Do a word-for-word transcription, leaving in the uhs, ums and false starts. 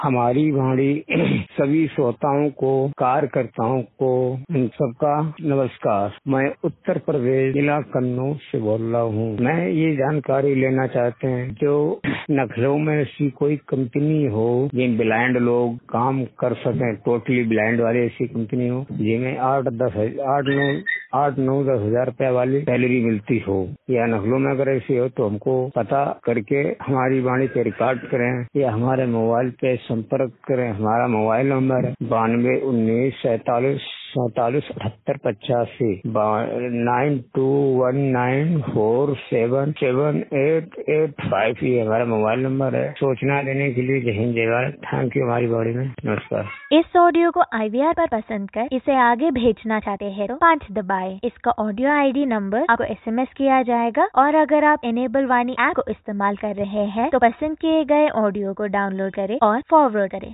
हमारी वाणी सभी श्रोताओं को, कार्यकर्ताओं को, इन सबका नमस्कार। मैं उत्तर प्रदेश जिला कन्नौज से बोल रहा हूँ। मैं ये जानकारी लेना चाहते हैं जो लखनऊ में ऐसी कोई कंपनी हो जिन ब्लाइंड लोग काम कर सकें, टोटली ब्लाइंड वाली ऐसी कंपनी हो जिनमें आठ दस आठ नौ आठ नौ दस हजार रुपया वाली सैलरी मिलती हो, या लखनऊ में अगर ऐसी हो तो हमको पता करके हमारी वाणी पे रिकॉर्ड करें या हमारे मोबाइल पे संपर्क करें। हमारा मोबाइल नंबर है बानवे उन्नीस सैतालीस सैतालीस अठहत्तर पचासी nine two one nine four seven seven eight eight five. ये हमारा मोबाइल नंबर है। सूचना देने के लिए जय हिंद जय भारत। Thank you. हमारी बॉडी में नमस्कार। इस ऑडियो को आईवीआर पर पसंद कर इसे आगे भेजना चाहते हैं तो पाँच दबाएं। इसका ऑडियो आईडी नंबर आपको एसएमएस किया जाएगा, और अगर आप इनेबल वाणी ऐप को इस्तेमाल कर रहे हैं तो पसंद किए गए ऑडियो को डाउनलोड करें और फॉरवर्ड करें।